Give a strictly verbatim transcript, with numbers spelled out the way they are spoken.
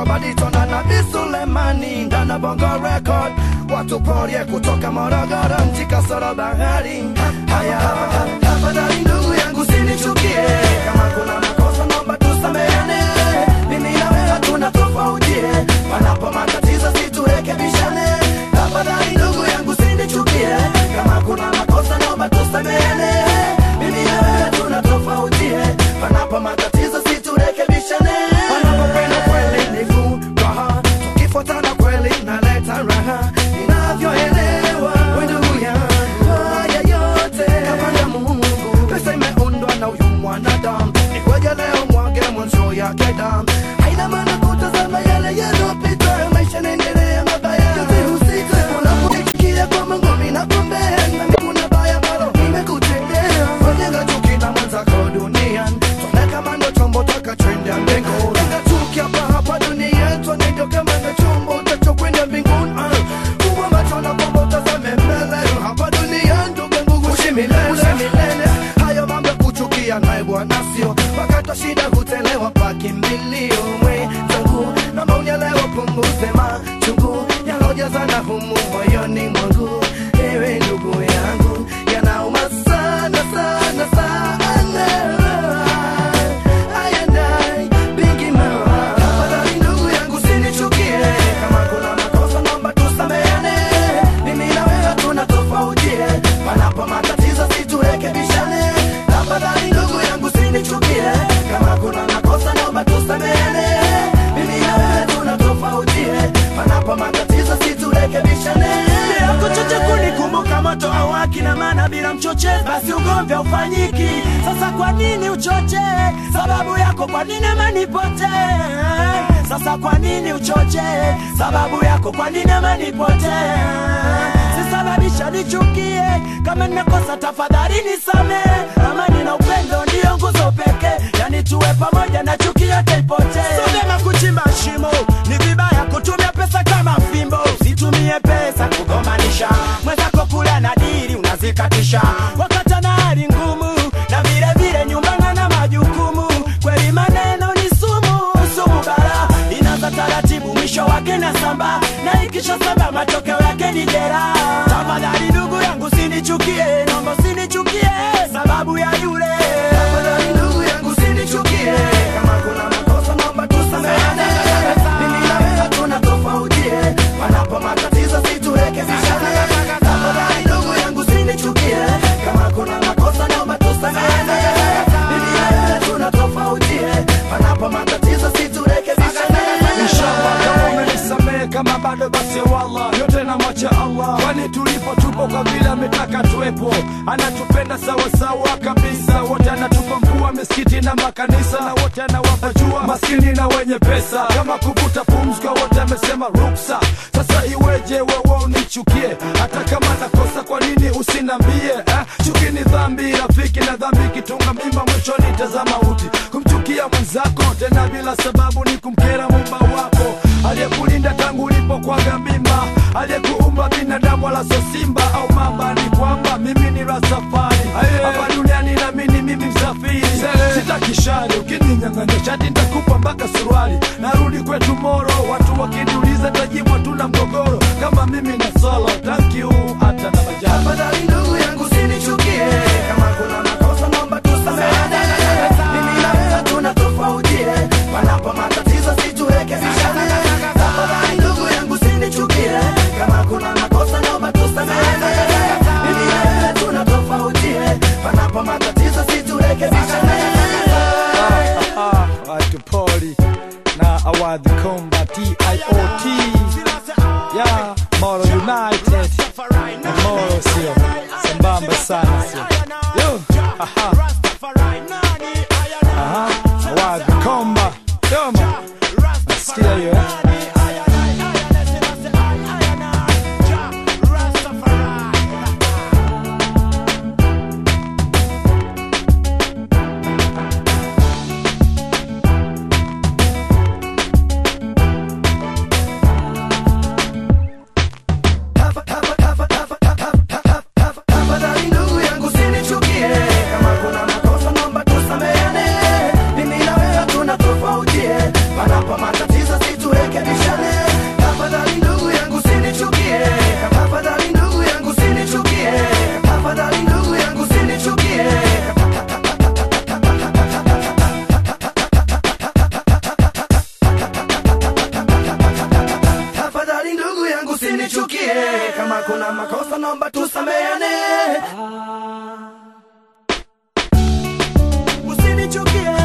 Badito na Nabii Sulemani ndana Bongo Record. Watu porie kutoka Morogoro nchi kasoro bahari. Haya tafadhali ndugu yangu sinichukie, kama kuna makosa naomba tusameane. Mimi na wewe hatuna tofauti, panapo matatizo siturekebishane. Tafadhali ndugu yangu sinichukie, kama kuna makosa naomba tusameane. Mimi na wewe hatuna tofauti, panapo matatizo siturekebishane. Panapo pendo kweli ni furaha, tukifuatana kweli naleta raha. Ninavyoelewa wewe ndugu yangu, haya yote kapanda Mungu. Pesa imeundwa na huyu mwanadamu, ni kwaje leo mwage mwanzo yake damu. Haina maana kutazama yale yaliyopita, maisha yanaendelea mabaya. Yote husika unapofikiria kwa Mungu ninakuombea, na mimi kuna baya bado nimekutendea. Wajanga chuki na mwenzako duniani, tuone kama ndo chombo takachoenda mbinguni. Wajanga chuki hapa hapa duniani, tuone kama ndo chombo takachokwenda mbinguni. Mungu macho na kwamba utazame mbele, hapa duniani ndo Mungu ushimilele. Hayo mambo ya kuchukia naye Bwana sio, wakati wa shida hutelewa pa kimbilio. Mwenzangu naomba unielewe, punguze machungu yalojazana humu moyoni mwangu. Ewe ndugu yangu, yanauma sana sana sana. Aya nai bingi mama, tafadhali ndugu yangu sinichukie, kama kuna makosa naomba tusameane. Mimi na wewe hatuna tofauti, panapo matatizo siturekebishane. Tafadhali ndugu yangu sinichukie, kama kuna makosa naomba tusameane. Mimi na wewe hatuna tofauti, panapo matatizo siturekebishane. Kuchoche kunikumbuka moto hawaki, na maana bila mchoche basi ugomvi ufanyiki. Sasa kwa nini uchoche? Sababu yako kwa nini amanipote? Sasa kwa nini uchoche? Sababu yako kwa nini amanipote? Sisababisha nichukie, kama nimekosa tafadhali nisame. Amani na upendo ndio nguzo pekee, yani tuwe pamoja na chuki yote ipotee. So nema kuchimba shimo, ni vibaya kutumia pesa kama fimbo. Usitumie pesa kugomanisha mwenzako, kula na dili unazikatisha. Wakati na hali ngumu, na vile vile nyumbani na majukumu. Kweli maneno ni sumu, sumu bara. Inaanza taratibu, mwisho wake na samba, na ikisha samba matokeo yake ni jera. Tafadhali ndugu yangu sinichukie, naomba sinichukie sababu ya yule. Tafadhali ndugu yangu sinichukie, kama kuna makosa naomba tusameane. Mimi na wewe hatuna tofauti, panapo matatizo siturekebishane. Tafadhali ndugu yangu sinichukie, kama kuna makosa naomba tusameane. Mimi na wewe hatuna tofauti, panapo matatizo siturekebishane. Inshallah kama umenisamehe, kama bado basi wallah yote na mwacha Allah. Kwani tulipo tupo kwa vile ametaka tuwepo, anatupenda sawa sawa kabisa. Wote anatupa mvua misikiti na makanisa, na wote anawapa jua maskini na wenye pesa. Kama kuvuta pumzi kwa wote amesema ruksa. Sasa iweje wewe unichukie, hata kama nakosa kwa nini usinambie? eh? Chuki ni dhambi rafiki, na dhambi kitunga mimba mwishoni tazama uti. Kumchukia mwenzako tena bila sababu ni kumkera Muumba wako, aliyekulinda tangu ulipokwaga mimba, aliyekuumba binadamu wala so simba au mamba. Ni kwamba mimi ni Rastafari hapa duniani, na mimi mimi msafiri. Sitaki shari, ukininyang'anya shati nitakupa mpaka suruali. Narudi kwetu Moro, watu wakiniuliza tajibu tuna mgogoro. Kama mimi na solo, thank you hata na majani. Tafadhali ndugu yangu sinichukie, kama kuna makosa naomba tusameane. Mimi na wewe hatuna tofauti, panapo matatizo siturekebishane. Tafadhali ndugu yangu sinichukie, kama kuna makosa naomba tusameane. Mimi na wewe hatuna tofauti, panapo matatizo siturekebishane. Watu poli na Awadhi Komba T I O T. Yeah. usinichukie. Kama kuna makosa naomba tusameane, usinichukie.